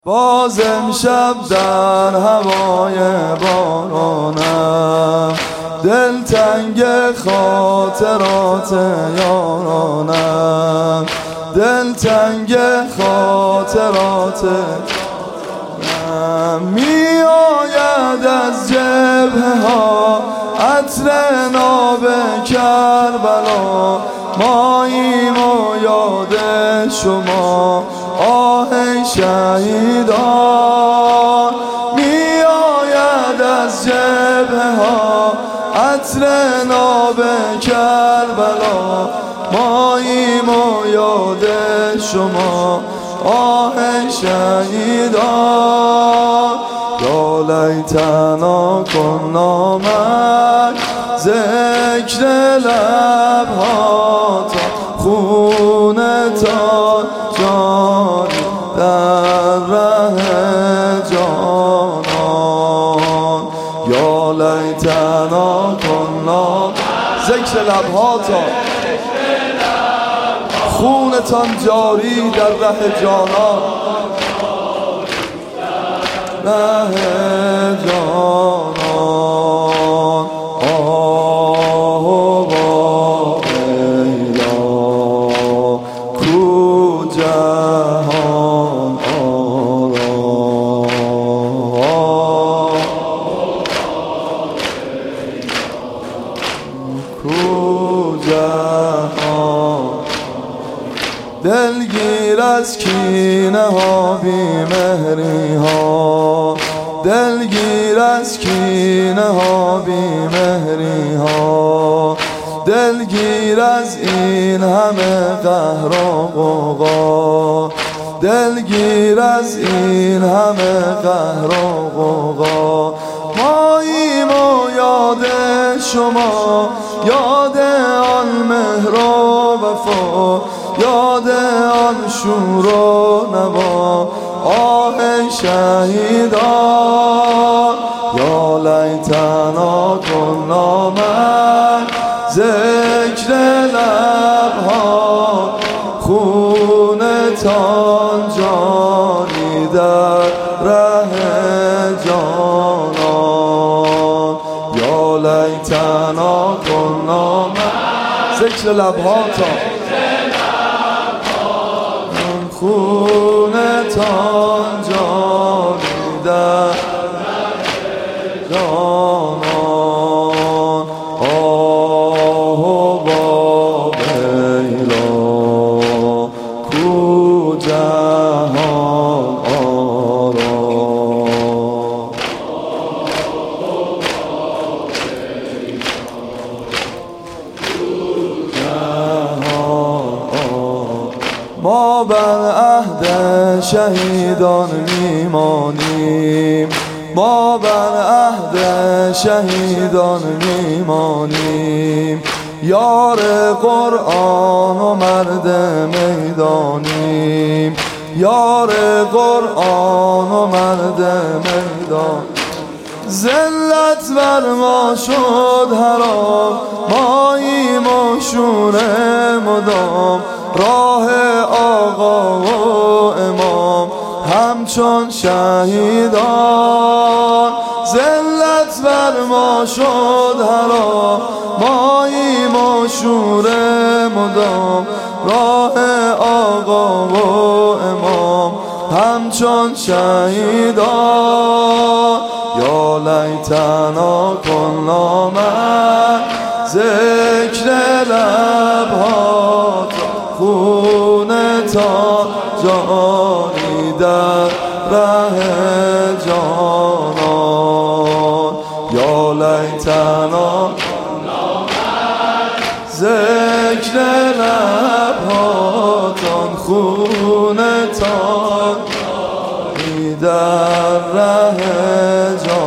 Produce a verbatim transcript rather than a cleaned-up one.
باز امشب در هوای بارانم، دلتنگ خاطرات یارانم، دلتنگ خاطرات یارانم. می آید از جبهه ها عطر ناب کربلا، ماییم و یاد شما آه شهیدان. می آید از جبهه ها عطر ناب کربلا، ماییم و یاد شما آه شهیدان. یا لیتنا کنا من ذکر لبها تا خون تا جانی در ره جانان. یا لیتنا کنا ذکر لبها تا خونتان جاری در ره جانان، ره جانان. آه و با لیلا کو جهان آرام، کو جهان. دلگیر از کینه ها بی مهری ها، دلگیر از کینه ها بی مهری ها، دلگیر از این همه قهر و غوغا، دلگیر از این همه قهر و غوغا. ماییم و یاد شما یاد آن مهر و وفا، یاد آن شور و نوا آه شهیدان. یا لیتنا کنا من ذکر لبها خونتان جانی در ره جانان. یا لیتنا کنا من ذکر لبها تا خونتان جانی در جانان. آه و با لیلا کو جهان آرام. ما بر عهد شهیدان میمانیم، ما بر عهد شهیدان میمانیم. یار قرآن و مرد میدانیم، یار قرآن و مرد میدان. ذلت بر ما شد حرام، ماییم و شور مدام. راه آقا و امام همچون شهیدان. ذلت بر ما شد حرام، ماییم و شور مدام. راه آقا و امام همچون شهیدان. یا لیتنا کنا من ذکر لبها خونتان جانی در ره جانان. یا لیتنا ذکر لبهاتان خونتان در ره جانان.